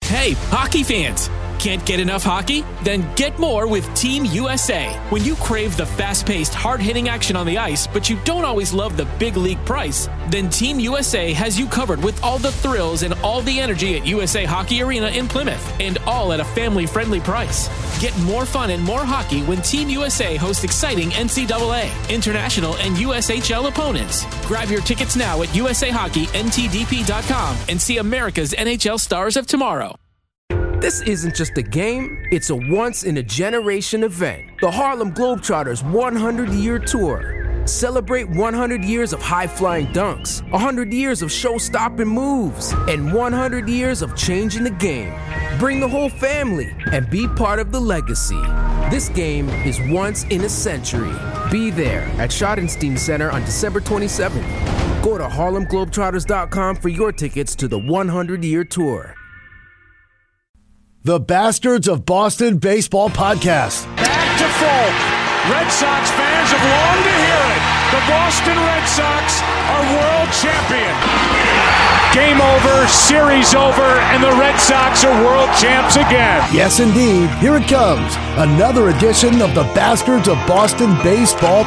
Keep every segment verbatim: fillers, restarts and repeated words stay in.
Hey, hockey fans! Can't get enough hockey? Then get more with Team U S A. When you crave the fast-paced, hard-hitting action on the ice, but you don't always love the big league price, then Team U S A has you covered with all the thrills and all the energy at U S A Hockey Arena in Plymouth, and all at a family-friendly price. Get more fun and more hockey when Team U S A hosts exciting N C double A, international, and U S H L opponents. Grab your tickets now at U S A Hockey N T D P dot com and see America's N H L stars of tomorrow. This isn't just a game, it's a once-in-a-generation event. The Harlem Globetrotters one hundred year Tour. Celebrate one hundred years of high-flying dunks, one hundred years of show-stopping moves, and one hundred years of changing the game. Bring the whole family and be part of the legacy. This game is once in a century. Be there at Schottenstein Center on December twenty-seventh. Go to Harlem Globetrotters dot com for your tickets to the one hundred year Tour. The Bastards of Boston Baseball Podcast. Back to Folk. Red Sox fans have longed to hear it. The Boston Red Sox are world champion. Game over, series over, and the Red Sox are world champs again. Yes, indeed. Here it comes. Another edition of the Bastards of Boston Baseball.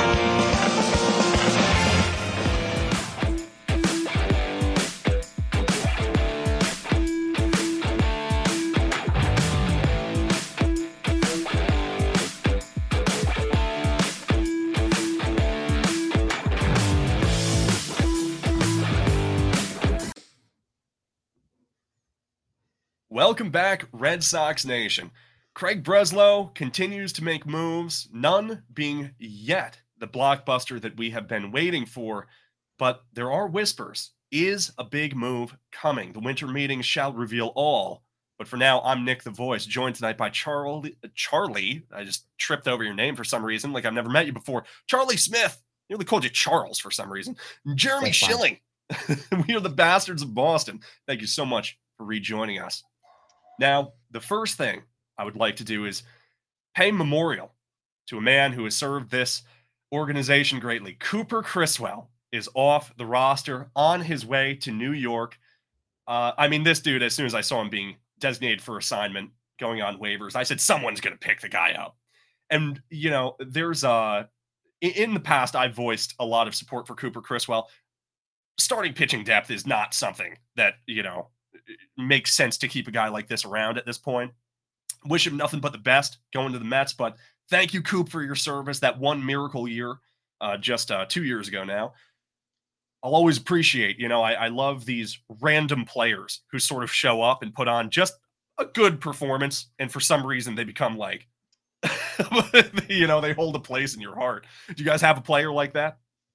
Welcome back, Red Sox Nation. Craig Breslow continues to make moves, none being yet the blockbuster that we have been waiting for, but there are whispers. Is a big move coming? The winter meetings shall reveal all. But for now, I'm Nick the Voice, joined tonight by Charlie. Charlie, I just tripped over your name for some reason, like I've never met you before. Charlie Smith. I nearly called you Charles for some reason. Jeremy That's Schilling. We are the Bastards of Boston. Thank you so much for rejoining us. Now, the first thing I would like to do is pay memorial to a man who has served this organization greatly. Cooper Criswell is off the roster, on his way to New York. Uh, I mean, this dude, as soon as I saw him being designated for assignment, going on waivers, I said, someone's going to pick the guy up. And, you know, there's uh, in the past, I've voiced a lot of support for Cooper Criswell. Starting pitching depth is not something that, you know, makes sense to keep a guy like this around at this point. Wish him nothing but the best going to the Mets, but thank you, Coop, for your service. That one miracle year, uh, just uh, two years ago now. I'll always appreciate, you know, I, I love these random players who sort of show up and put on just a good performance, and for some reason they become like, you know, they hold a place in your heart. Do you guys have a player like that?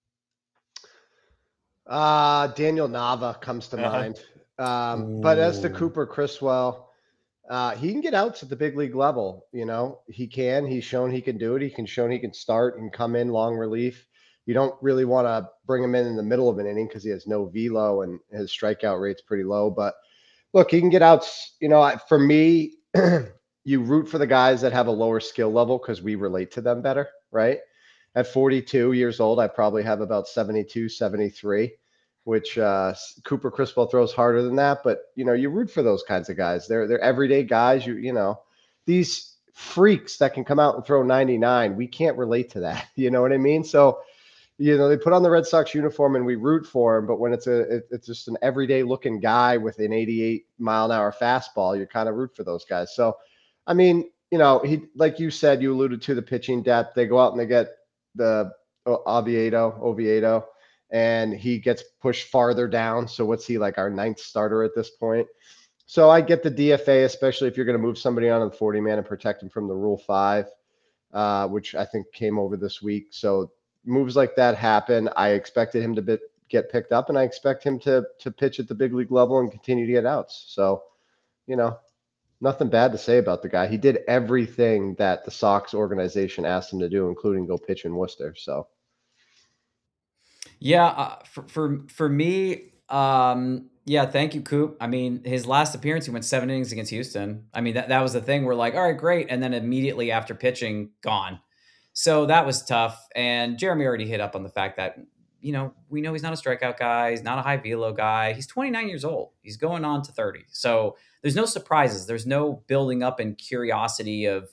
Uh, Daniel Nava comes to Uh-huh. mind. Um, but as to Cooper Criswell, uh, he can get outs at the big league level. You know, he can. He's shown he can do it. He can show he can start and come in long relief. You don't really want to bring him in in the middle of an inning because he has no velo and his strikeout rate's pretty low. But look, he can get outs. You know, I- for me, you root for the guys that have a lower skill level because we relate to them better, right? At forty-two years old, I probably have about seventy-two, seventy-three. Which uh, Cooper Criswell throws harder than that. But, you know, you root for those kinds of guys. They're they're everyday guys. You you know, these freaks that can come out and throw ninety-nine, we can't relate to that. You know what I mean? So, you know, they put on the Red Sox uniform and we root for him. But when it's a it, it's just an everyday looking guy with an eighty-eight mile an hour fastball, you kind of root for those guys. So, I mean, you know, he like you said, you alluded to the pitching depth. They go out and they get the Oviedo, Oviedo. And he gets pushed farther down. So what's he like, our ninth starter at this point? So I get the D F A, especially if you're going to move somebody on to the forty man and protect him from the Rule five, uh, which I think came over this week. So moves like that happen. I expected him to be, get picked up, and I expect him to to pitch at the big league level and continue to get outs. So, you know, nothing bad to say about the guy. He did everything that the Sox organization asked him to do, including go pitch in Worcester. So. Yeah, uh, for, for for me, um, yeah, thank you, Coop. I mean, his last appearance, he went seven innings against Houston. I mean, that, that was the thing. We're like, all right, great. And then immediately after pitching, gone. So that was tough. And Jeremy already hit up on the fact that, you know, we know he's not a strikeout guy. He's not a high velo guy. He's twenty-nine years old. He's going on to thirty. So there's no surprises. There's no building up and curiosity of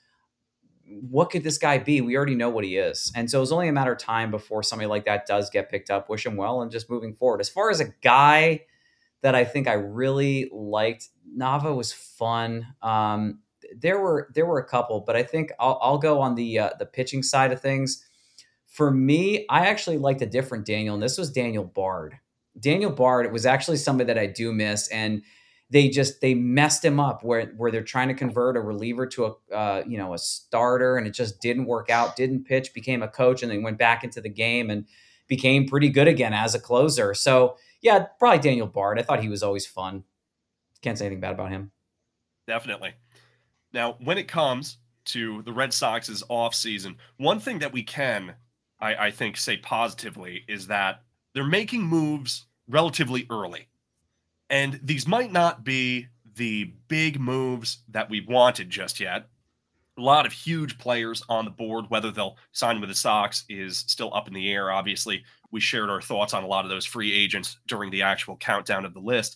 what could this guy be? We already know what he is. And so it's only a matter of time before somebody like that does get picked up. Wish him well and just moving forward. As far as a guy that I think I really liked, Nava was fun. Um, there were there were a couple, but I think I'll, I'll go on the uh, the pitching side of things. For me, I actually liked a different Daniel, and this was Daniel Bard. Daniel Bard was actually somebody that I do miss, and they just they messed him up where where they're trying to convert a reliever to a uh, you know a starter, and it just didn't work out. Didn't pitch, became a coach, and then went back into the game and became pretty good again as a closer. So yeah, probably Daniel Bard. I thought he was always fun. Can't say anything bad about him. Definitely. Now, when it comes to the Red Sox's offseason, one thing that we can, I, I think, say positively is that they're making moves relatively early. And these might not be the big moves that we wanted just yet. A lot of huge players on the board. Whether they'll sign with the Sox is still up in the air. Obviously, we shared our thoughts on a lot of those free agents during the actual countdown of the list.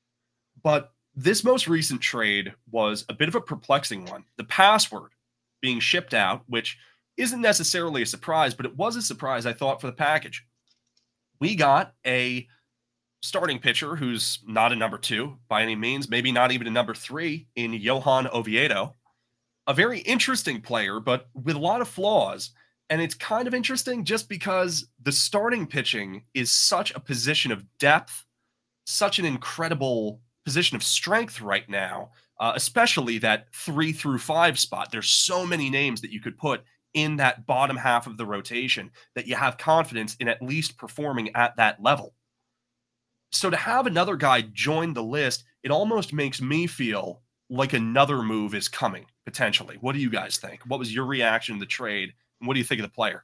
But this most recent trade was a bit of a perplexing one. The password being shipped out, which isn't necessarily a surprise, but it was a surprise, I thought, for the package. We got a starting pitcher who's not a number two by any means, maybe not even a number three in Johan Oviedo. A very interesting player, but with a lot of flaws. And it's kind of interesting just because the starting pitching is such a position of depth, such an incredible position of strength right now, uh, especially that three through five spot. There's so many names that you could put in that bottom half of the rotation that you have confidence in at least performing at that level. So to have another guy join the list, it almost makes me feel like another move is coming, potentially. What do you guys think? What was your reaction to the trade? And what do you think of the player?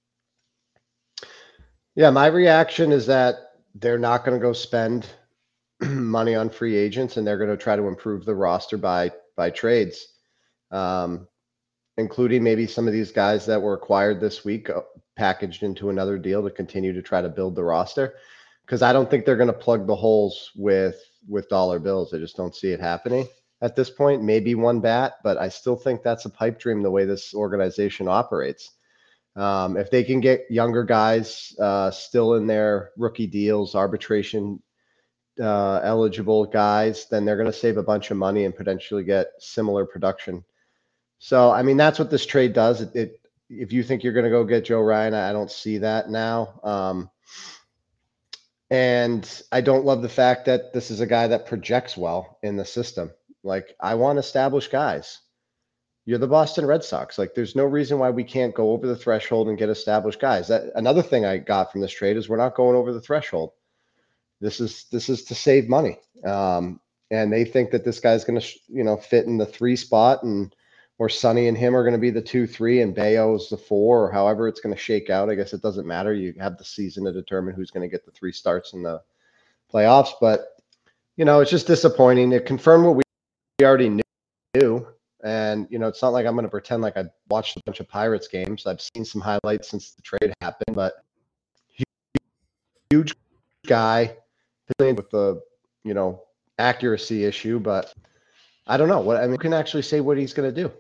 Yeah, my reaction is that they're not going to go spend money on free agents, and they're going to try to improve the roster by by trades, um, including maybe some of these guys that were acquired this week, uh, packaged into another deal to continue to try to build the roster. Because I don't think they're going to plug the holes with with dollar bills. I just don't see it happening at this point. Maybe one bat, but I still think that's a pipe dream the way this organization operates. Um, if they can get younger guys uh, still in their rookie deals, arbitration uh, eligible guys, then they're going to save a bunch of money and potentially get similar production. So, I mean, that's what this trade does. It, it if you think you're going to go get Joe Ryan, I don't see that now. Um, and I don't love the fact that this is a guy that projects well in the system. Like, I want established guys. You're the Boston Red Sox. Like, there's no reason why we can't go over the threshold and get established guys. That another thing I got from this trade is we're not going over the threshold. This is this is to save money, um, and they think that this guy's going to, you know, fit in the three spot, and or Sonny and him are going to be the two, three, and Bayo is the four, or however it's going to shake out. I guess it doesn't matter. You have the season to determine who's going to get the three starts in the playoffs. But you know, it's just disappointing. It confirmed what we already knew, and you know, it's not like I'm going to pretend like I watched a bunch of Pirates games. I've seen some highlights since the trade happened, but huge guy. With the, you know, accuracy issue, but I don't know what I mean. You can actually say what he's going to do.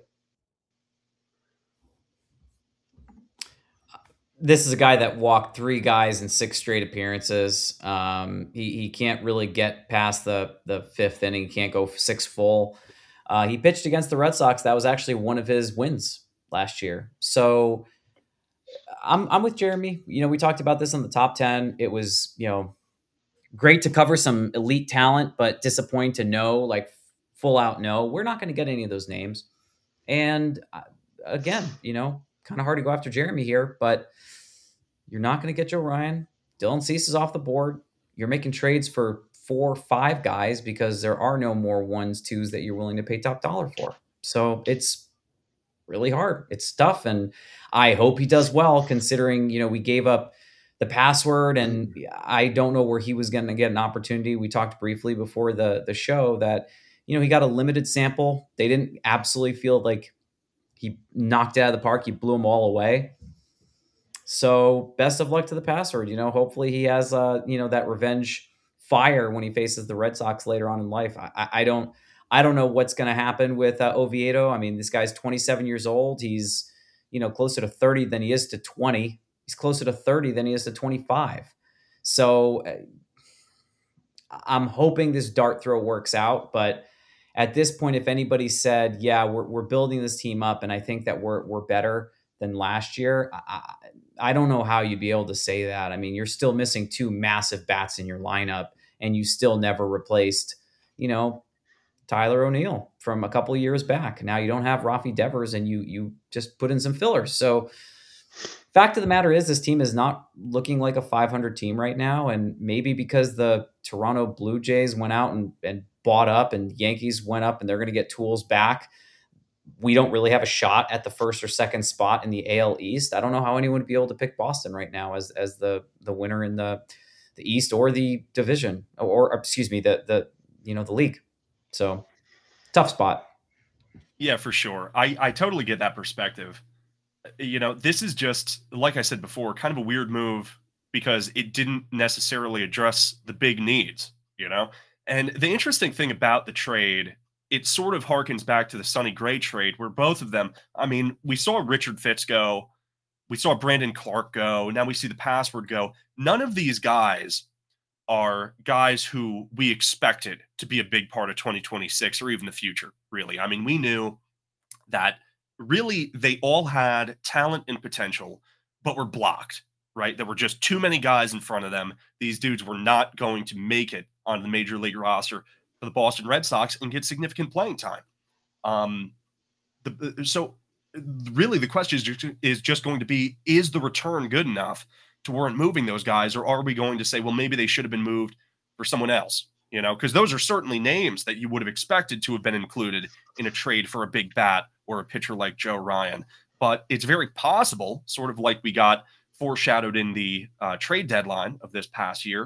This is a guy that walked three guys in six straight appearances. Um, he he can't really get past the the fifth inning. He can't go six full. Uh, he pitched against the Red Sox. That was actually one of his wins last year. So I'm I'm with Jeremy. You know, we talked about this in the top ten. It was, you know, great to cover some elite talent, but disappointing to know, like full out no, we're not going to get any of those names. And uh, again, you know, kind of hard to go after Jeremy here, but you're not going to get Joe Ryan. Dylan Cease is off the board. You're making trades for four, five guys because there are no more ones, twos that you're willing to pay top dollar for. So it's really hard. It's tough. And I hope he does well, considering, you know, we gave up the password, and I don't know where he was going to get an opportunity. We talked briefly before the the show that, you know, he got a limited sample. They didn't absolutely feel like he knocked it out of the park. He blew them all away. So best of luck to the password. You know, hopefully he has, uh, you know, that revenge fire when he faces the Red Sox later on in life. I, I don't, I don't know what's going to happen with uh, Oviedo. I mean, this guy's twenty-seven years old. He's, you know, closer to thirty than he is to twenty. He's closer to thirty than he is to twenty-five. So uh, I'm hoping this dart throw works out. But at this point, if anybody said, yeah, we're, we're building this team up and I think that we're, we're better than last year, I, I don't know how you'd be able to say that. I mean, you're still missing two massive bats in your lineup and you still never replaced, you know, Tyler O'Neill from a couple of years back. Now you don't have Rafi Devers and you you just put in some fillers. So fact of the matter is this team is not looking like a five hundred team right now. And maybe because the Toronto Blue Jays went out and, and bought up and Yankees went up and they're going to get tools back, we don't really have a shot at the first or second spot in the A L East. I don't know how anyone would be able to pick Boston right now as as the the winner in the the East or the division or, or excuse me, the the you know the league. So tough spot. Yeah, for sure. I, I totally get that perspective. You know, this is just, like I said before, kind of a weird move because it didn't necessarily address the big needs, you know? And the interesting thing about the trade, it sort of harkens back to the Sonny Gray trade where both of them, I mean, we saw Richard Fitz go, we saw Brandon Clark go, now we see the Password go. None of these guys are guys who we expected to be a big part of twenty twenty-six or even the future, really. I mean, we knew that really they all had talent and potential, but were blocked, right? There were just too many guys in front of them. These dudes were not going to make it on the major league roster for the Boston Red Sox and get significant playing time. Um, the, so really the question is just, is just going to be, is the return good enough to warrant moving those guys, or are we going to say, well, maybe they should have been moved for someone else, you know, because those are certainly names that you would have expected to have been included in a trade for a big bat or a pitcher like Joe Ryan. But it's very possible, sort of like we got foreshadowed in the uh, trade deadline of this past year,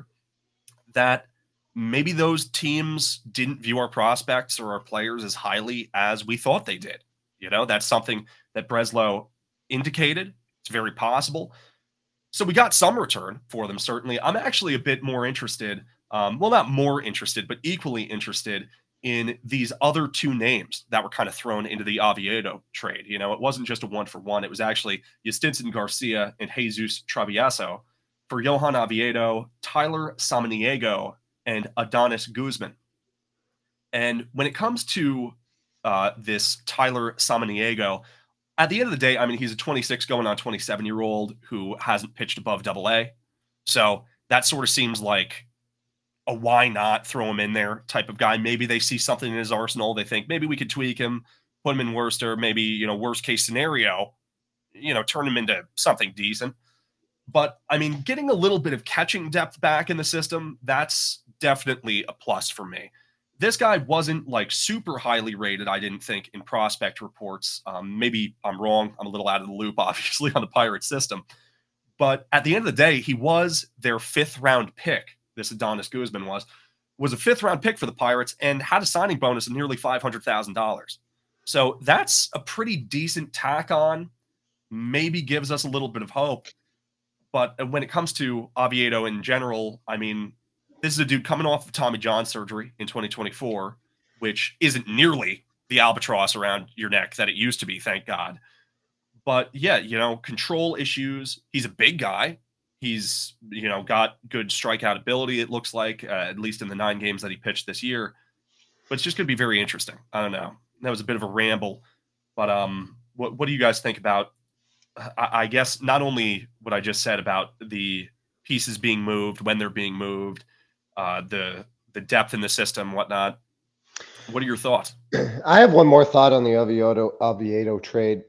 that maybe those teams didn't view our prospects or our players as highly as we thought they did. You know, that's something that Breslow indicated. It's very possible. So we got some return for them, certainly. I'm actually a bit more interested, um, well, not more interested, but equally interested in these other two names that were kind of thrown into the Oviedo trade. You know, it wasn't just a one for one. It was actually Yastinson Garcia and Jesus Travieso for Johan Oviedo, Tyler Samaniego, and Adonis Guzman. And when it comes to uh, this Tyler Samaniego, at the end of the day, I mean, he's a twenty-six going on twenty-seven-year-old who hasn't pitched above double A. So that sort of seems like a why not throw him in there type of guy. Maybe they see something in his arsenal. They think maybe we could tweak him, put him in Worcester, maybe, you know, worst case scenario, you know, turn him into something decent. But, I mean, getting a little bit of catching depth back in the system, that's definitely a plus for me. This guy wasn't like super highly rated, I didn't think, in prospect reports. Um, maybe I'm wrong. I'm a little out of the loop, obviously, on the Pirates system. But at the end of the day, he was their fifth round pick. This Adonis Guzman was, was a fifth round pick for the Pirates and had a signing bonus of nearly five hundred thousand dollars. So that's a pretty decent tack on, maybe gives us a little bit of hope. But when it comes to Oviedo in general, I mean, this is a dude coming off of Tommy John surgery in twenty twenty-four, which isn't nearly the albatross around your neck that it used to be, thank God. But yeah, you know, control issues. He's a big guy. He's, you know, got good strikeout ability, it looks like, uh, at least in the nine games that he pitched this year. But it's just going to be very interesting. I don't know. That was a bit of a ramble. But um, what, what do you guys think about, I, I guess, not only what I just said about the pieces being moved, when they're being moved, uh, the the depth in the system, whatnot. What are your thoughts? I have one more thought on the Oviedo, Oviedo trade.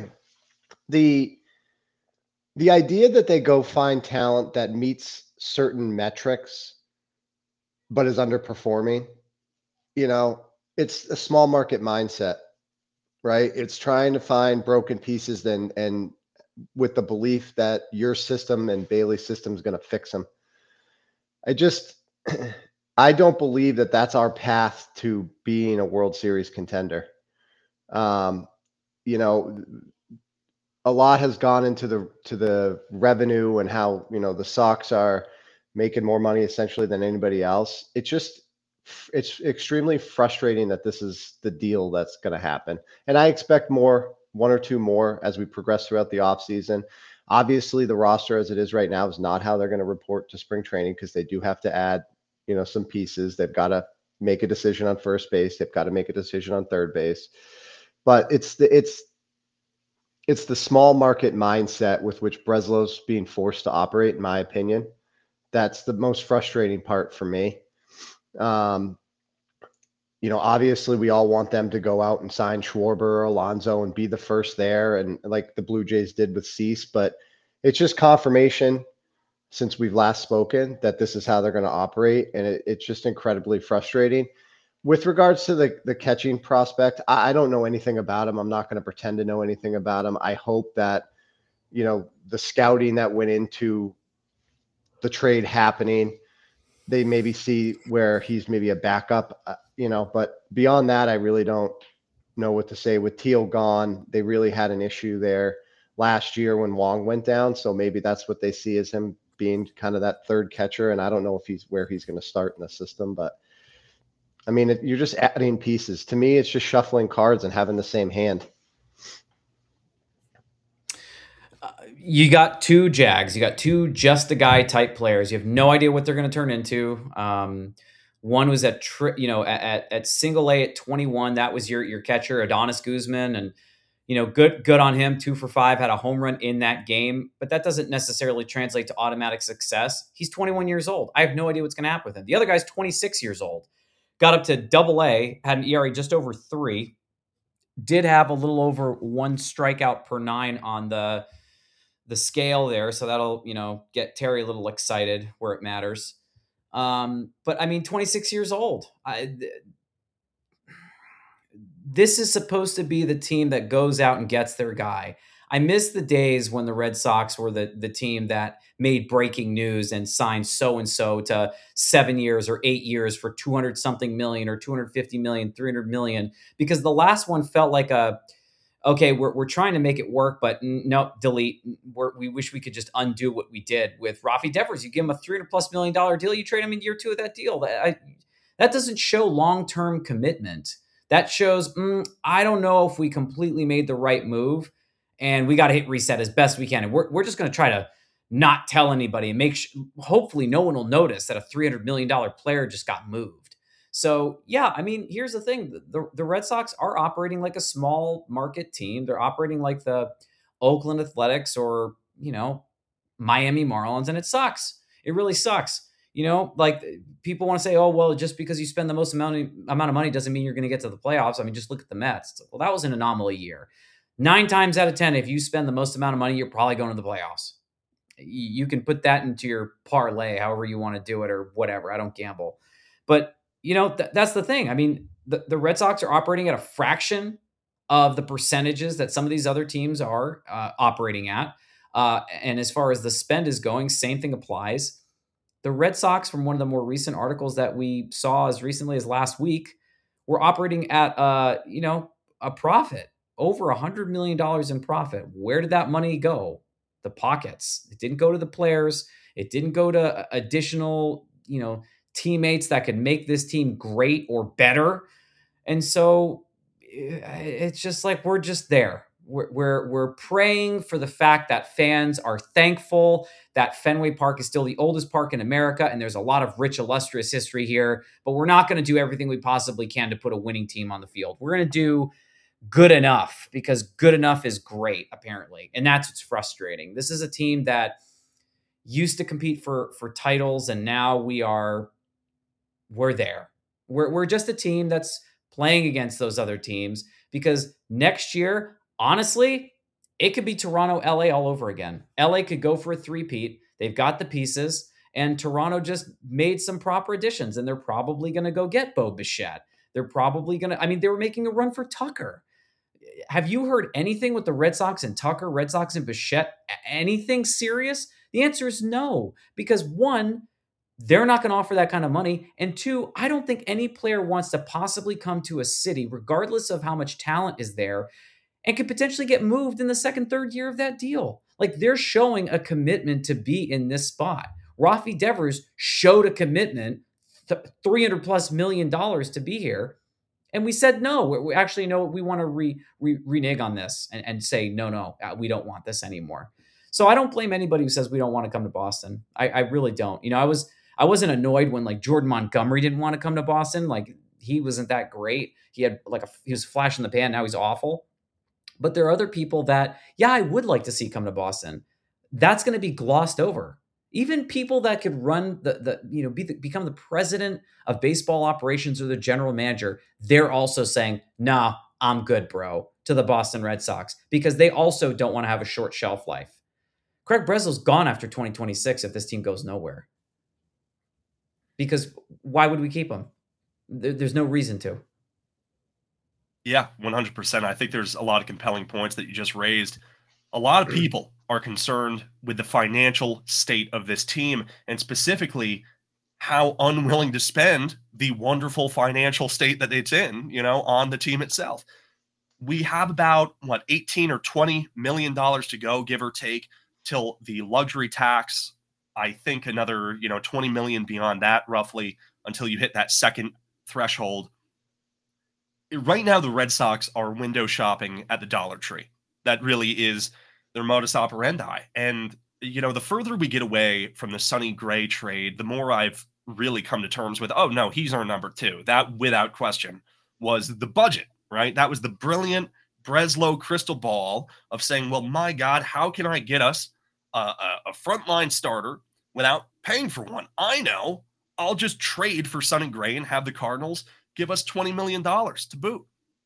the The idea that they go find talent that meets certain metrics, but is underperforming, you know, it's a small market mindset, right? It's trying to find broken pieces and, and with the belief that your system and Bailey's system is going to fix them. I just, I don't believe that that's our path to being a World Series contender. Um, you know, a lot has gone into the to the revenue and how, you know, the Sox are making more money essentially than anybody else. It just, it's extremely frustrating that this is the deal that's going to happen. And I expect more, one or two more as we progress throughout the offseason. Obviously, the roster as it is right now is not how they're going to report to spring training because they do have to add, you know, some pieces. They've got to make a decision on first base. They've got to make a decision on third base. But it's the it's it's the small market mindset with which Breslow's being forced to operate, in my opinion. That's the most frustrating part for me. Um, you know, obviously we all want them to go out and sign Schwarber or Alonso and be the first there, and like the Blue Jays did with Cease, but it's just confirmation since we've last spoken that this is how they're going to operate, and it, it's just incredibly frustrating. With regards to the, the catching prospect, I, I don't know anything about him. I'm not going to pretend to know anything about him. I hope that, you know, the scouting that went into the trade happening, they maybe see where he's maybe a backup, uh, you know, but beyond that, I really don't know what to say. With Teal gone, they really had an issue there last year when Wong went down. So maybe that's what they see as him being kind of that third catcher. And I don't know if he's where he's going to start in the system, but I mean, it, you're just adding pieces. To me, it's just shuffling cards and having the same hand. You got two Jags. You got two just a guy type players. You have no idea what they're going to turn into. Um, one was at tri- you know at at single A at twenty-one. That was your your catcher Adonis Guzman, and you know good good on him. Two for five, had a home run in that game. But that doesn't necessarily translate to automatic success. He's twenty-one years old. I have no idea what's going to happen with him. The other guy's twenty-six years old. Got up to double A, had an E R A just over three. Did have a little over one strikeout per nine on the the scale there. So that'll, you know, get Terry a little excited where it matters. Um, but I mean, twenty-six years old. I, th- this is supposed to be the team that goes out and gets their guy. I miss the days when the Red Sox were the, the team that made breaking news and signed so-and-so to seven years or eight years for two hundred something million or two hundred fifty million, three hundred million, because the last one felt like a, okay, we're we're trying to make it work, but no, delete. We're, we wish we could just undo what we did with Rafi Devers. You give him a three hundred plus million dollar deal, you trade him in year two of that deal. That I, that doesn't show long-term commitment. That shows, mm, I don't know if we completely made the right move, and we got to hit reset as best we can. And we're we're just going to try to not tell anybody and make sure, hopefully no one will notice that a three hundred million dollar player just got moved. So, yeah, I mean, here's the thing. The, the Red Sox are operating like a small market team. They're operating like the Oakland Athletics or, you know, Miami Marlins, and it sucks. It really sucks. You know, like people want to say, oh, well, just because you spend the most amount of, amount of money doesn't mean you're going to get to the playoffs. I mean, just look at the Mets. It's like, well, that was an anomaly year. Nine times out of ten, if you spend the most amount of money, you're probably going to the playoffs. You can put that into your parlay, however you want to do it or whatever. I don't gamble. But you know, th- that's the thing. I mean, the, the Red Sox are operating at a fraction of the percentages that some of these other teams are uh, operating at. Uh, and as far as the spend is going, same thing applies. The Red Sox, from one of the more recent articles that we saw as recently as last week, were operating at, uh, you know, a profit, over one hundred million dollars in profit. Where did that money go? The pockets. It didn't go to the players. It didn't go to additional, you know, teammates that could make this team great or better. And so it's just like, we're just there. We're, we're, we're praying for the fact that fans are thankful that Fenway Park is still the oldest park in America. And there's a lot of rich, illustrious history here, but we're not going to do everything we possibly can to put a winning team on the field. We're going to do good enough because good enough is great, apparently. And that's what's frustrating. This is a team that used to compete for, for titles. And now we are, we're there. We're, we're just a team that's playing against those other teams, because next year, honestly, it could be Toronto, L A all over again. L A could go for a three-peat. They've got the pieces, and Toronto just made some proper additions, and they're probably going to go get Bo Bichette. They're probably going to, I mean, they were making a run for Tucker. Have you heard anything with the Red Sox and Tucker, Red Sox and Bichette, anything serious? The answer is no, because one, they're not going to offer that kind of money. And two, I don't think any player wants to possibly come to a city, regardless of how much talent is there, and could potentially get moved in the second, third year of that deal. Like, they're showing a commitment to be in this spot. Rafi Devers showed a commitment th- three hundred plus million dollars to be here. And we said, no, we, we actually know we want to re, re, renege on this and, and say, no, no, uh, we don't want this anymore. So I don't blame anybody who says we don't want to come to Boston. I, I really don't. You know, I was, I wasn't annoyed when like Jordan Montgomery didn't want to come to Boston. Like he wasn't that great. He had like a, he was flash in the pan. Now he's awful. But there are other people that, yeah, I would like to see come to Boston. That's going to be glossed over. Even people that could run the, the you know, be the, become the president of baseball operations or the general manager, they're also saying, nah, I'm good, bro, to the Boston Red Sox, because they also don't want to have a short shelf life. Craig Breslow's gone after twenty twenty-six if this team goes nowhere. Because why would we keep him? There, there's no reason to. Yeah, one hundred percent. I think there's a lot of compelling points that you just raised. A lot of people are concerned with the financial state of this team, and specifically how unwilling to spend the wonderful financial state that it's in, you know, on the team itself. We have about, what, eighteen or twenty million dollars to go, give or take, till the luxury tax. I think another, you know, twenty million beyond that, roughly, until you hit that second threshold. Right now, the Red Sox are window shopping at the Dollar Tree. That really is their modus operandi. And, you know, the further we get away from the Sonny Gray trade, the more I've really come to terms with, oh, no, he's our number two. That, without question, was the budget, right? That was the brilliant Breslow crystal ball of saying, well, my God, how can I get us a, a, a frontline starter without paying for one? I know. I'll just trade for Sonny Gray and have the Cardinals give us twenty million dollars to boot.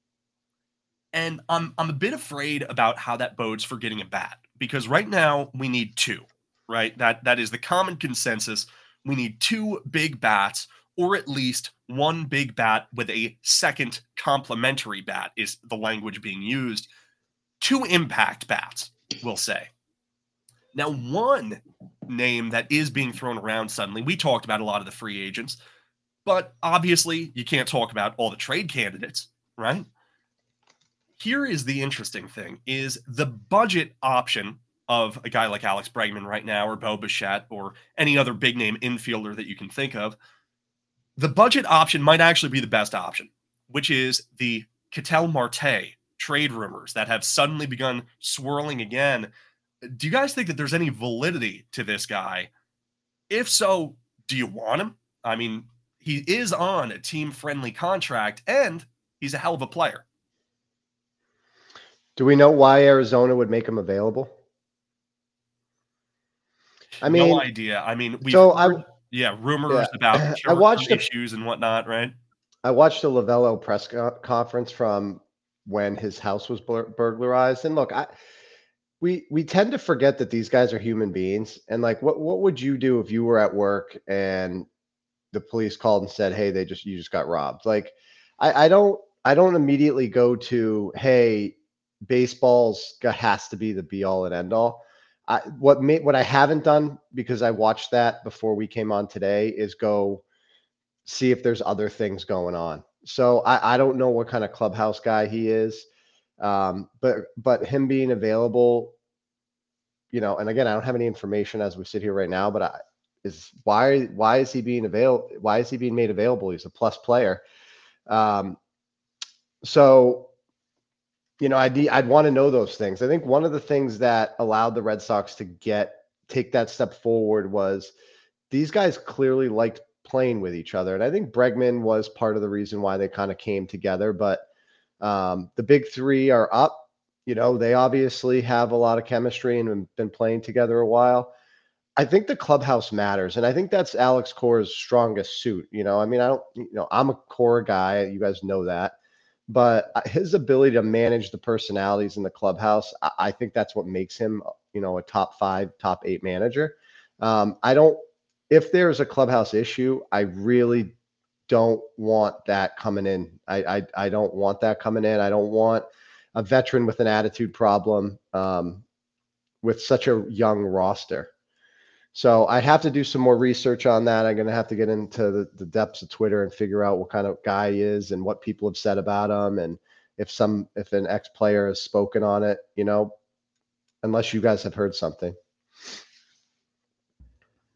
And I'm I'm a bit afraid about how that bodes for getting a bat, because right now we need two, right? That that is the common consensus. We need two big bats, or at least one big bat with a second complementary bat is the language being used. Two impact bats, we'll say. Now, one name that is being thrown around suddenly, we talked about a lot of the free agents, but obviously you can't talk about all the trade candidates, right? Here is the interesting thing, is the budget option of a guy like Alex Bregman right now, or Bo Bichette, or any other big name infielder that you can think of. The budget option might actually be the best option, which is the Ketel Marte trade rumors that have suddenly begun swirling again. Do you guys think that there's any validity to this guy? If so, do you want him? I mean, he is on a team-friendly contract, and he's a hell of a player. Do we know why Arizona would make him available? I mean, no idea. I mean, we've so heard, I, yeah, rumors yeah. about I watched issues and whatnot, right? I watched the Lavello press co- conference from when his house was bur- burglarized, and look, I we we tend to forget that these guys are human beings, and like, what what would you do if you were at work and the police called and said, hey, they just, you just got robbed? Like, I, I don't, I don't immediately go to, hey, baseball's got, has to be the be all and end all. I, what made, what I haven't done, because I watched that before we came on today, is go see if there's other things going on. So I, I don't know what kind of clubhouse guy he is. Um, but, but him being available, you know, and again, I don't have any information as we sit here right now, but I, is why why is he being available? Why is he being made available? He's a plus player. Um, so, you know, I'd I'd want to know those things. I think one of the things that allowed the Red Sox to get take that step forward was these guys clearly liked playing with each other, and I think Bregman was part of the reason why they kind of came together. But um, the big three are up. You know, they obviously have a lot of chemistry and have been playing together a while. I think the clubhouse matters, and I think that's Alex Cora's strongest suit. You know, I mean, I don't, you know, I'm a Cora guy. You guys know that, but his ability to manage the personalities in the clubhouse, I, I think that's what makes him, you know, a top five, top eight manager. Um, I don't. If there's a clubhouse issue, I really don't want that coming in. I, I, I don't want that coming in. I don't want a veteran with an attitude problem um, with such a young roster. So I'd have to do some more research on that. I'm going to have to get into the, the depths of Twitter and figure out what kind of guy he is and what people have said about him. And if some, if an ex-player has spoken on it, you know, unless you guys have heard something.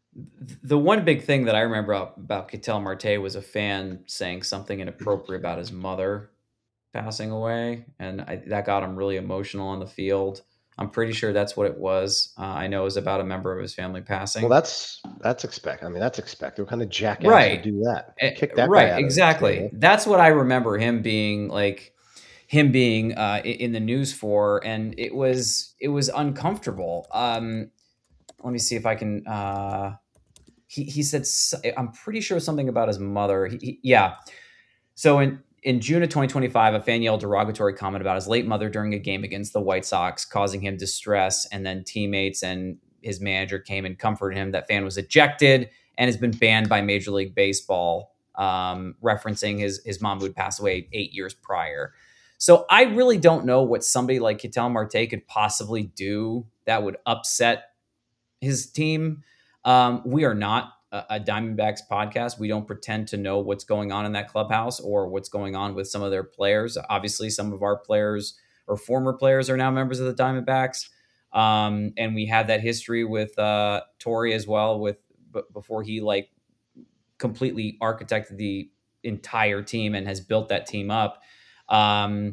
The one big thing that I remember about, about Ketel Marte was a fan saying something inappropriate about his mother passing away, and I, that got him really emotional on the field. I'm pretty sure that's what it was. Uh, I know it was about a member of his family passing. Well, that's that's expect. I mean, that's expected. What kind of jackass right. would do that? It, Kick that right, guy out exactly. Of that's what I remember him being like. Him being uh, in the news for, and it was it was uncomfortable. Um, let me see if I can. Uh, he he said I'm pretty sure something about his mother. He, he, yeah. So in in June of twenty twenty-five, a fan yelled derogatory comment about his late mother during a game against the White Sox, causing him distress. And then teammates and his manager came and comforted him. That fan was ejected and has been banned by Major League Baseball, um, referencing his his mom who had passed away eight years prior. So I really don't know what somebody like Ketel Marte could possibly do that would upset his team. Um, we are not a, a Diamondbacks podcast. We don't pretend to know what's going on in that clubhouse or what's going on with some of their players. Obviously, some of our players or former players are now members of the Diamondbacks. Um, and we have that history with uh, Torey as well, with b- before he like completely architected the entire team and has built that team up. Um,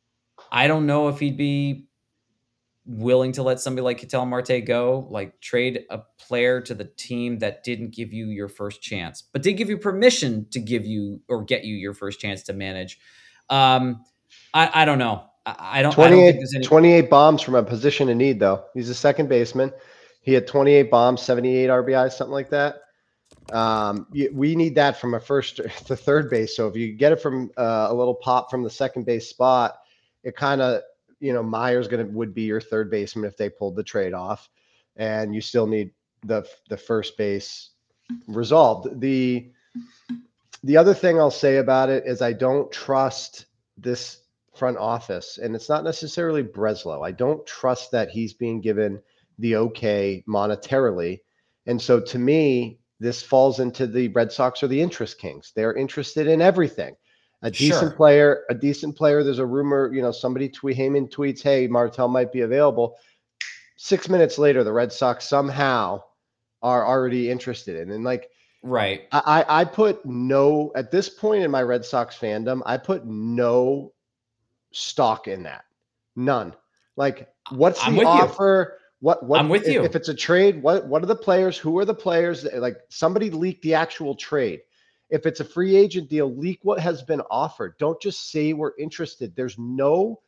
I don't know if he'd be willing to let somebody like Ketel Marte go, like trade a player to the team that didn't give you your first chance, but did give you permission to give you or get you your first chance to manage. Um, I, I don't know. I, I don't. I don't think there's any... twenty-eight bombs from a position in need, though. He's a second baseman. He had twenty-eight bombs, seventy-eight R B Is, something like that. Um, we need that from a first to third base. So if you get it from uh, a little pop from the second base spot, it kind of, you know, Meyer's gonna would be your third baseman if they pulled the trade off, and you still need the the first base resolved. The the other thing I'll say about it is I don't trust this front office, and it's not necessarily Breslow. I don't trust that he's being given the okay monetarily, and so to me, this falls into the Red Sox or the interest kings. They're interested in everything. A decent Sure. player, a decent player. There's a rumor, you know, somebody tweet Heyman tweets, "Hey, Martell might be available." Six minutes later, the Red Sox somehow are already interested in, and like, right. I, I put no at this point in my Red Sox fandom, I put no stock in that, none. Like, what's I'm the with offer? You. What what I'm with if, you. if it's a trade? What what are the players? Who are the players? Like, somebody leaked the actual trade. If it's a free agent deal, leak what has been offered. Don't just say we're interested. There's no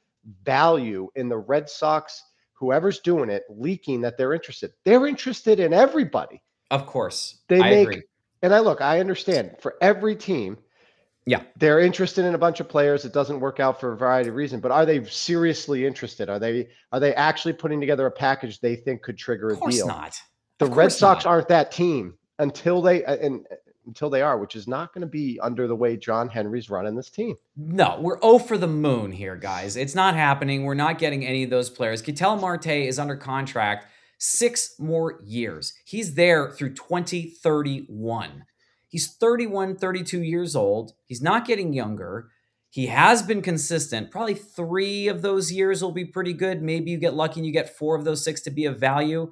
value in the Red Sox, whoever's doing it, leaking that they're interested. They're interested in everybody. Of course. They I make, agree. and I look, I understand for every team, yeah, they're interested in a bunch of players. It doesn't work out for a variety of reasons, but are they seriously interested? Are they, are they actually putting together a package they think could trigger a of course deal? Not. The of Red Sox not. aren't that team until they, and until they are, which is not going to be under the way John Henry's running this team. No, we're oh for the moon here, guys. It's not happening. We're not getting any of those players. Ketel Marte is under contract six more years. He's there through twenty thirty-one. He's thirty-one, thirty-two years old. He's not getting younger. He has been consistent. Probably three of those years will be pretty good. Maybe you get lucky and you get four of those six to be of value.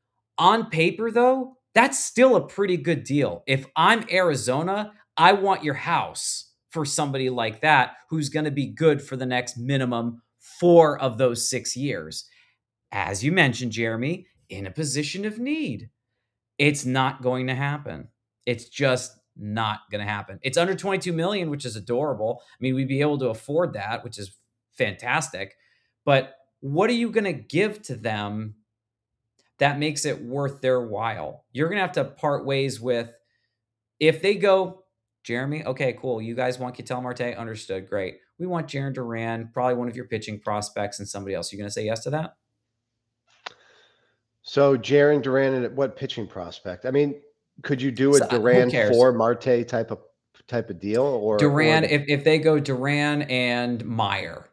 On paper, though, that's still a pretty good deal. If I'm Arizona, I want your house for somebody like that who's going to be good for the next minimum four of those six years. As you mentioned, Jeremy, in a position of need. It's not going to happen. It's just not going to happen. It's under twenty-two million dollars, which is adorable. I mean, we'd be able to afford that, which is fantastic. But what are you going to give to them that makes it worth their while? You're going to have to part ways with, if they go, Jeremy, okay, cool. You guys want Ketel Marte? Understood. Great. We want Jarren Duran, probably one of your pitching prospects, and somebody else. You going to say yes to that? So Jarren Duran and what pitching prospect? I mean, could you do a So, Duran who cares? for Marte type of type of deal? Or Duran, or, if, if they go Duran and Meyer,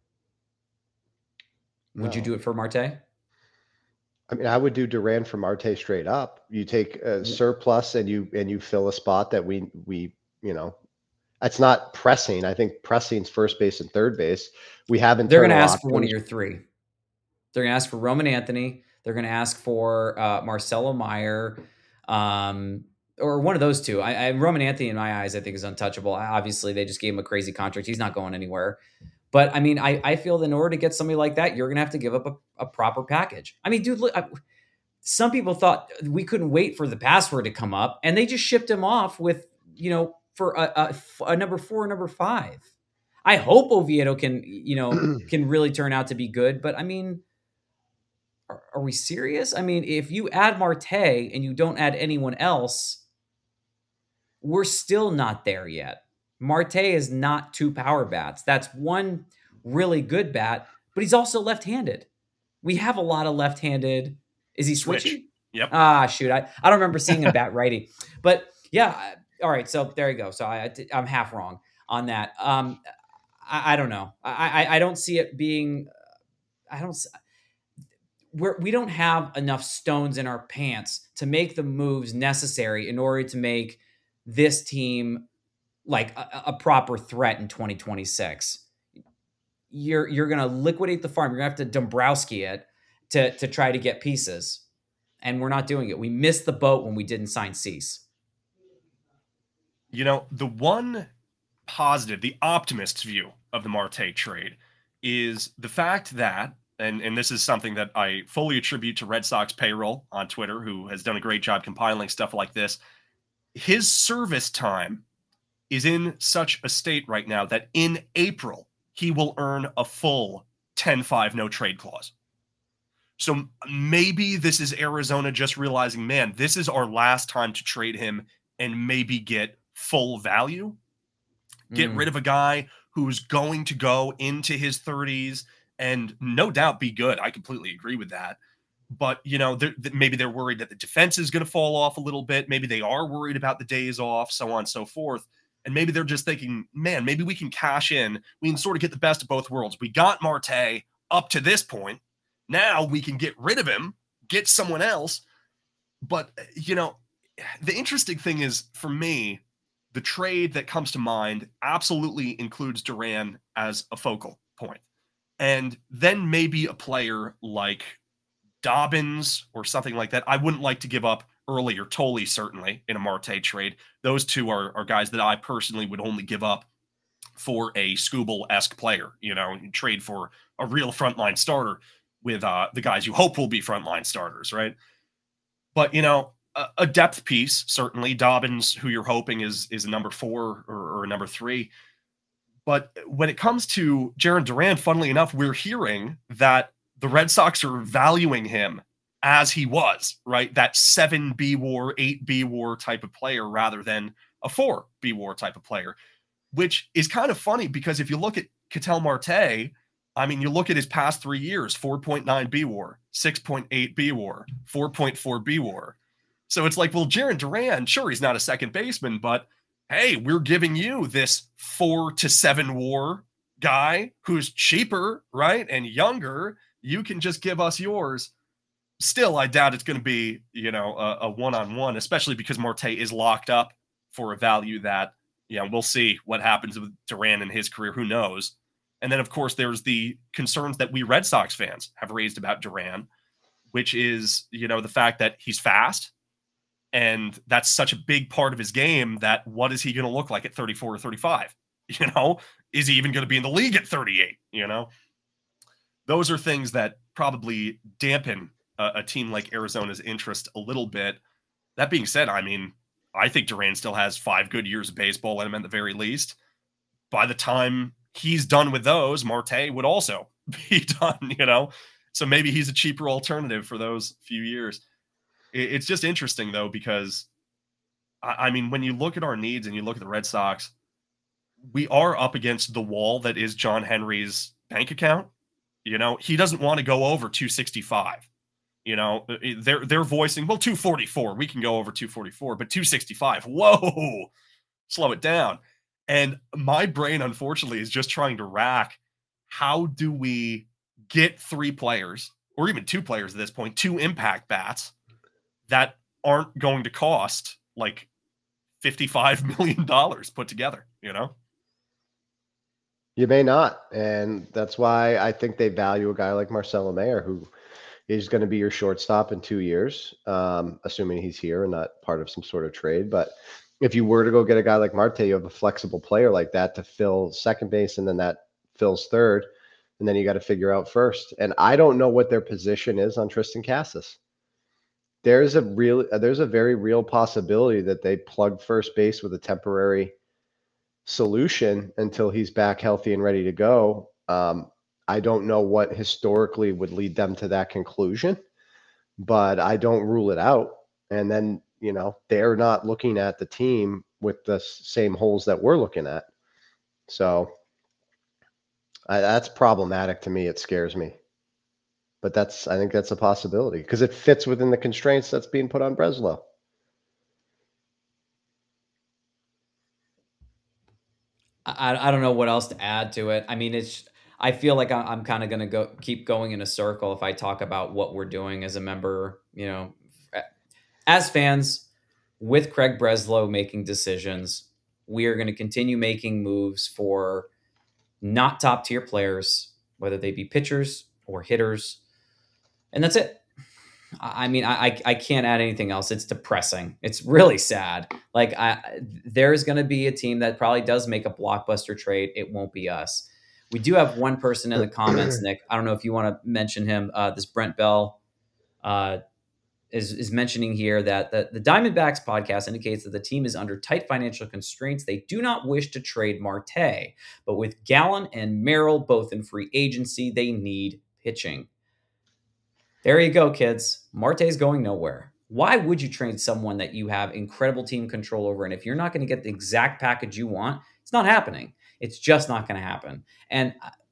would No. you do it for Marte? I mean, I would do Duran for Marte straight up. You take a surplus and you and you fill a spot that we we you know, that's not pressing. I think pressing's first base and third base. We haven't. They're going to ask for one of your three. They're going to ask for Roman Anthony. They're going to ask for uh, Marcelo Meyer. Um, or one of those two. I, I Roman Anthony, in my eyes, I think is untouchable. Obviously, they just gave him a crazy contract. He's not going anywhere. But I mean, I, I feel that in order to get somebody like that, you're going to have to give up a, a proper package. I mean, dude, look, I, some people thought we couldn't wait for the password to come up, and they just shipped him off with, you know, for a, a, a number four, number five. I hope Oviedo can, you know, can really turn out to be good. But I mean, are, are we serious? I mean, if you add Marte and you don't add anyone else, we're still not there yet. Marte is not two power bats. That's one really good bat, but he's also left-handed. We have a lot of left-handed. Is he switching? Switch. Yep. Ah, shoot. I, I don't remember seeing him bat righty. But yeah, all right. So there you go. So I, I'm half wrong on that. Um, I, I don't know. I, I I don't see it being. I don't. We're, we don't have enough stones in our pants to make the moves necessary in order to make this team like a, a proper threat in twenty twenty-six. You're you're gonna liquidate the farm. You're gonna have to Dombrowski it to to try to get pieces, and we're not doing it. We missed the boat when we didn't sign Cease. You know, the one positive, the optimist's view of the Marte trade is the fact that, and, and this is something that I fully attribute to Red Sox payroll on Twitter, who has done a great job compiling stuff like this. His service time is in such a state right now that in April, he will earn a full ten five no trade clause. So maybe this is Arizona just realizing, man, this is our last time to trade him and maybe get full value. Get mm. rid of a guy who's going to go into his thirties and no doubt be good. I completely agree with that. But, you know, they're, maybe they're worried that the defense is going to fall off a little bit. Maybe they are worried about the days off, so on and so forth. And maybe they're just thinking, man, maybe we can cash in. We can sort of get the best of both worlds. We got Marte up to this point. Now we can get rid of him, get someone else. But, you know, the interesting thing is, for me, the trade that comes to mind absolutely includes Duran as a focal point. And then maybe a player like Dobbins or something like that. I wouldn't like to give up early, or Tolley certainly, in a Marte trade. Those two are, are guys that I personally would only give up for a Skubal-esque player, you know, and trade for a real frontline starter with uh, the guys you hope will be frontline starters, right? But, you know, a, a depth piece, certainly. Dobbins, who you're hoping is is a number four or, or a number three. But when it comes to Jarren Duran, funnily enough, we're hearing that the Red Sox are valuing him as he was, right? That seven B-WAR, eight B-WAR type of player rather than a four B-WAR type of player, which is kind of funny because if you look at Ketel Marte, I mean, you look at his past three years, four point nine B-WAR, six point eight B-WAR, four point four B-WAR. So it's like, well, Jarren Duran, sure, he's not a second baseman, but hey, we're giving you this four to seven WAR guy who's cheaper, right? And younger. You can just give us yours. Still, I doubt it's going to be, you know, a, a one-on-one, especially because Marte is locked up for a value that, you know, we'll see what happens with Duran in his career. Who knows? And then, of course, there's the concerns that we Red Sox fans have raised about Duran, which is, you know, the fact that he's fast. And that's such a big part of his game that what is he going to look like at thirty-four or thirty-five? You know, is he even going to be in the league at thirty-eight? You know, those are things that probably dampen a, a team like Arizona's interest a little bit. That being said, I mean, I think Duran still has five good years of baseball in him at the very least. By the time he's done with those, Marte would also be done, you know? So maybe he's a cheaper alternative for those few years. It's just interesting, though, because, I mean, when you look at our needs and you look at the Red Sox, we are up against the wall that is John Henry's bank account. You know, he doesn't want to go over two sixty-five. You know, they're they're voicing, well, two forty-four. We can go over two forty-four, but two sixty-five. Whoa, slow it down. And my brain, unfortunately, is just trying to rack, how do we get three players, or even two players at this point, two impact bats that aren't going to cost like fifty-five million dollars put together, you know? You may not. And that's why I think they value a guy like Marcelo Mayer, who, is going to be your shortstop in two years, um, assuming he's here and not part of some sort of trade. But if you were to go get a guy like Marte, you have a flexible player like that to fill second base, and then that fills third, and then you got to figure out first. And I don't know what their position is on Tristan Casas. There's a real, there's a very real possibility that they plug first base with a temporary solution until he's back healthy and ready to go. Um, I don't know what historically would lead them to that conclusion, but I don't rule it out. And then, you know, they're not looking at the team with the same holes that we're looking at. So I, that's problematic to me. It scares me. But that's, I think that's a possibility because it fits within the constraints that's being put on Breslow. I, I don't know what else to add to it. I mean, it's, I feel like I'm, I'm kind of going to go keep going in a circle if I talk about what we're doing as a member, you know, as fans with Craig Breslow making decisions. We are going to continue making moves for not top tier players, whether they be pitchers or hitters. And that's it. I mean, I I can't add anything else. It's depressing. It's really sad. Like I, there's going to be a team that probably does make a blockbuster trade. It won't be us. We do have one person in the comments, Nick. I don't know if you want to mention him. Uh, this Brent Bell uh, is is mentioning here that the, the Diamondbacks podcast indicates that the team is under tight financial constraints. They do not wish to trade Marte, but with Gallen and Merrill both in free agency, they need pitching. There you go, kids. Marte's going nowhere. Why would you trade someone that you have incredible team control over? And if you're not going to get the exact package you want, it's not happening. It's just not going to happen. And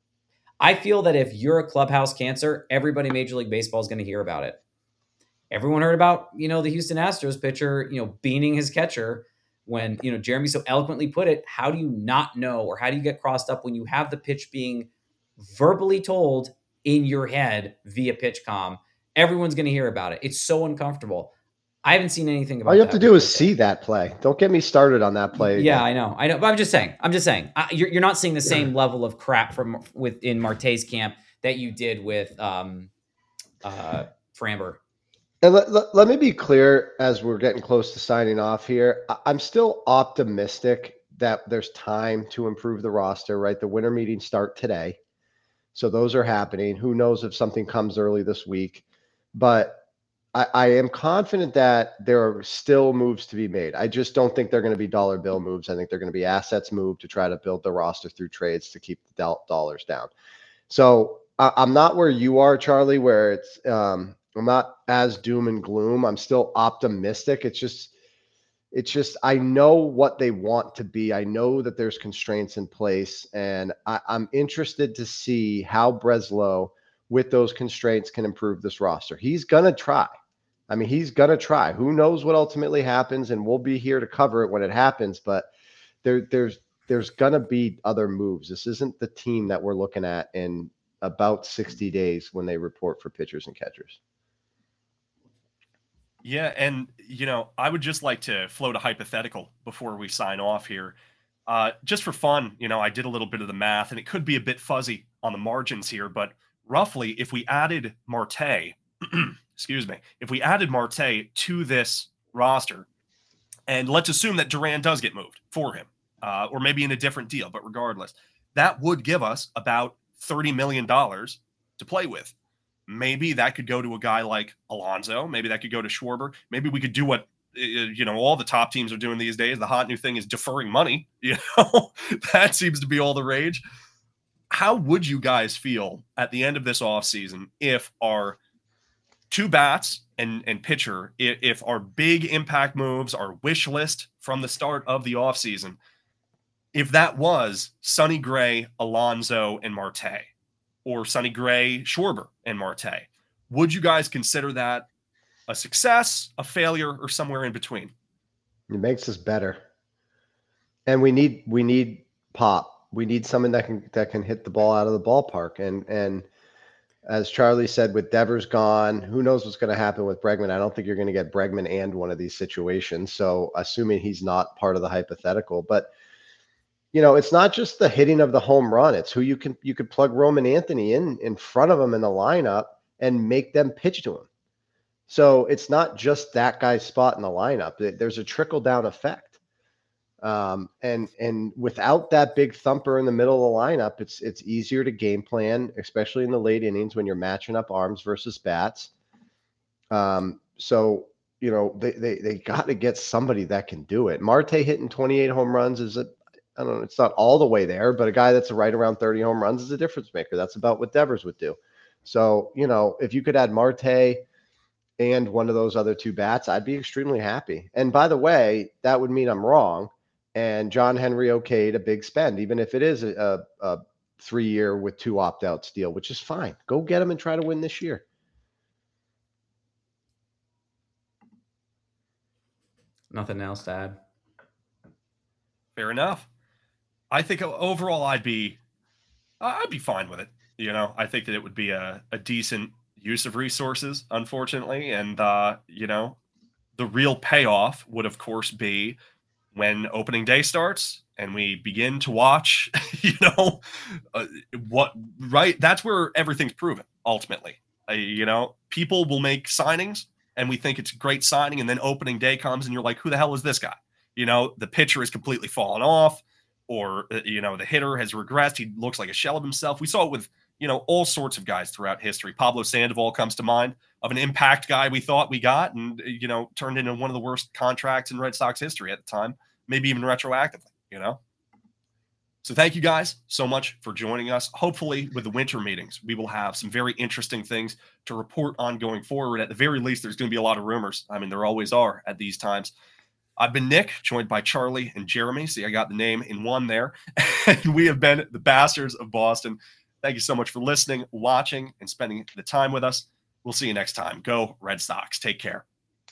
I feel that if you're a clubhouse cancer, everybody in Major League Baseball is going to hear about it. Everyone heard about, you know, the Houston Astros pitcher, you know, beaning his catcher when, you know, Jeremy so eloquently put it. How do you not know, or how do you get crossed up when you have the pitch being verbally told in your head via PitchCom? Everyone's going to hear about it. It's so uncomfortable. I haven't seen anything about it. All you have to do is see that play. Don't get me started on that play. Yeah, again. I know. I know. But I'm just saying, I'm just saying, I, you're, you're not seeing the same level of crap from within Marte's camp that you did with um, uh, Framber. And let, let, let me be clear as we're getting close to signing off here. I'm still optimistic that there's time to improve the roster, right? The winter meetings start today. So those are happening. Who knows if something comes early this week. But I, I am confident that there are still moves to be made. I just don't think they're going to be dollar bill moves. I think they're going to be assets moved to try to build the roster through trades to keep the dollars down. So I, I'm not where you are, Charlie, where it's um, I'm not as doom and gloom. I'm still optimistic. It's just It's just, I know what they want to be. I know that there's constraints in place, and I, I'm interested to see how Breslow, with those constraints, can improve this roster. He's going to try. I mean, he's going to try. Who knows what ultimately happens, and we'll be here to cover it when it happens, but there, there's there's going to be other moves. This isn't the team that we're looking at in about sixty days when they report for pitchers and catchers. Yeah, and, you know, I would just like to float a hypothetical before we sign off here. Uh, just for fun, you know, I did a little bit of the math, and it could be a bit fuzzy on the margins here, but roughly, if we added Marte, excuse me, if we added Marte to this roster, and let's assume that Duran does get moved for him, uh, or maybe in a different deal, but regardless, that would give us about thirty million dollars to play with. Maybe that could go to a guy like Alonso. Maybe that could go to Schwarber. Maybe we could do what, you know, all the top teams are doing these days. The hot new thing is deferring money. You know, that seems to be all the rage. How would you guys feel at the end of this offseason if our two bats and, and pitcher, if, if our big impact moves, our wish list from the start of the offseason, if that was Sonny Gray, Alonso, and Marte? Or Sonny Gray, Schwarber, and Marte? Would you guys consider that a success, a failure, or somewhere in between? It makes us better, and we need we need pop. We need someone that can that can hit the ball out of the ballpark. And and as Charlie said, with Devers gone, who knows what's going to happen with Bregman? I don't think you're going to get Bregman and one of these situations. So assuming he's not part of the hypothetical, but. You know, it's not just the hitting of the home run. It's who you can you could plug Roman Anthony in in front of him in the lineup and make them pitch to him. So it's not just that guy's spot in the lineup. There's a trickle down effect. Um, and and without that big thumper in the middle of the lineup, it's it's easier to game plan, especially in the late innings when you're matching up arms versus bats. Um, so, you know, they they they got to get somebody that can do it. Marte hitting twenty-eight home runs is a, I don't know, it's not all the way there, but a guy that's right around thirty home runs is a difference maker. That's about what Devers would do. So, you know, if you could add Marte and one of those other two bats, I'd be extremely happy. And by the way, that would mean I'm wrong. And John Henry okayed a big spend, even if it is a, a, a three-year with two opt-outs deal, which is fine. Go get him and try to win this year. Nothing else to add. Fair enough. I think overall I'd be I'd be fine with it. You know, I think that it would be a, a decent use of resources, unfortunately. And, uh, you know, the real payoff would, of course, be when opening day starts and we begin to watch, you know, uh, what, right? That's where everything's proven, ultimately. Uh, you know, people will make signings and we think it's a great signing. And then opening day comes and you're like, who the hell is this guy? You know, the pitcher has completely fallen off, or, uh, you know, the hitter has regressed. He looks like a shell of himself. We saw it with, you know, all sorts of guys throughout history. Pablo Sandoval comes to mind, of an impact guy we thought we got and, you know, turned into one of the worst contracts in Red Sox history at the time, maybe even retroactively, you know? So thank you guys so much for joining us. Hopefully with the winter meetings, we will have some very interesting things to report on going forward. At the very least, there's going to be a lot of rumors. I mean, there always are at these times. I've been Nick, joined by Charlie and Jeremy. See, I got the name in one there. And we have been the Bastards of Boston. Thank you so much for listening, watching, and spending the time with us. We'll see you next time. Go Red Sox. Take care.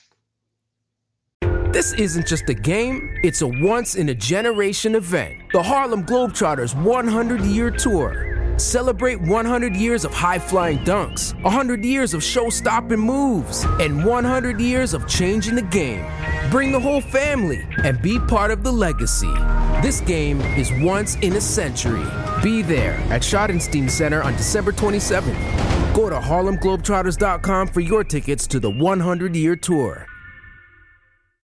This isn't just a game, it's a once-in-a-generation event. The Harlem Globetrotters one hundred year Tour. Celebrate one hundred years of high-flying dunks, one hundred years of show-stopping moves, and one hundred years of changing the game. Bring the whole family and be part of the legacy. This game is once in a century. Be there at Schottenstein Center on December twenty-seventh. Go to Harlem Globetrotters dot com for your tickets to the one hundred year Tour.